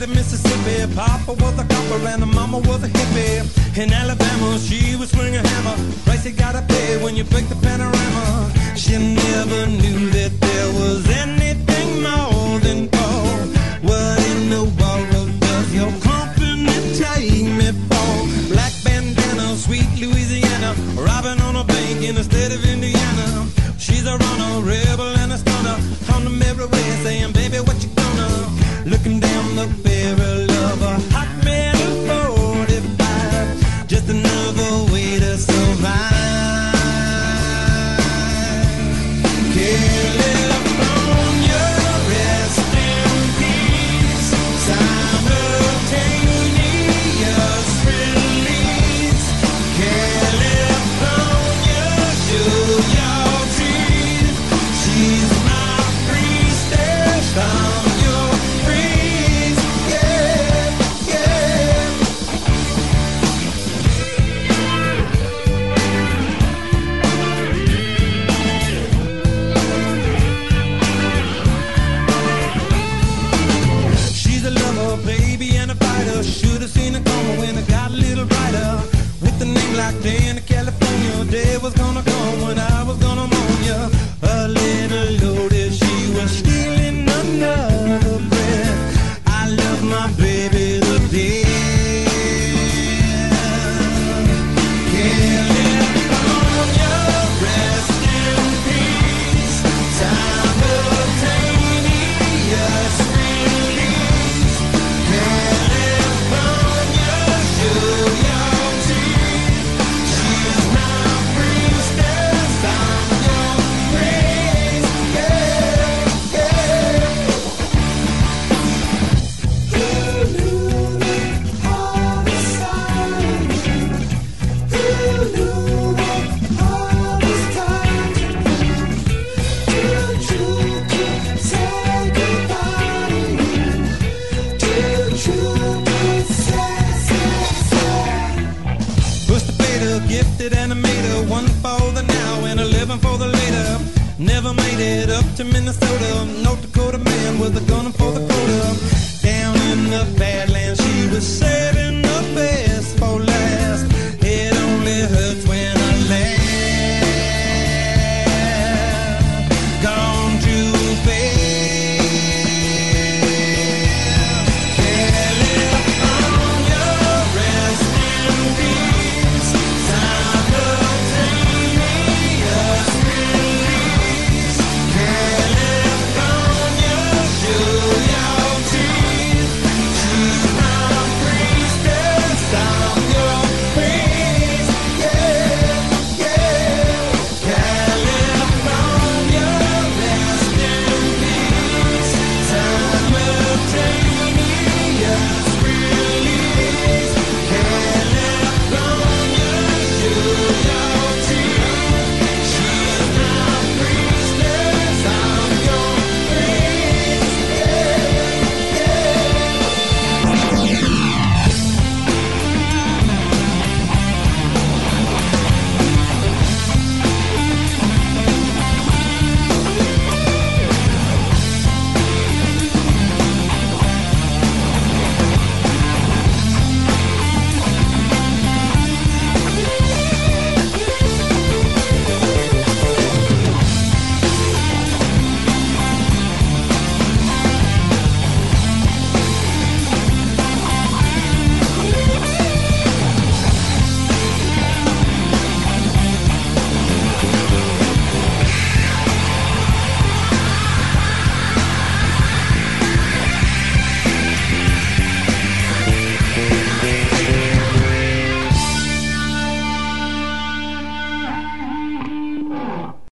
Mississippi. Papa was a copper and the mama was a hippie. In Alabama, she would swing a hammer. Price you gotta pay when you break the panorama. She never knew that there was anything more than gold. What in the world does your company take me for? Black bandana, sweet Louisiana, robbing on a bank in the state of Indiana. She's a runner, rebel and a stunner. On the merry way saying, baby, what you gonna? Looking down the barrel of a hot metal 45. Just another way to survive. California, rest in peace. Simultaneous release. California, show your teeth. She's my priestess. I'm your priest. Yeah, yeah. She's a lover, baby, and a fighter. Should've seen it coming when it got a little brighter. With a name like Dana, California, day was gonna come when I was gonna mourn ya. A little loaded, she was stealing another breath. I love my baby to death. California, rest in peace. Simultaneous release. California, show your teeth. She's my priestess. I'm your priest. Yeah, yeah. Who knew that all was silent? Who knew that all was time? Too true to say goodbye. Too true to say. Push the fader, gifted animator, one for the now and 11 for the later. Never made it up to Minnesota. North Dakota man with a gun for the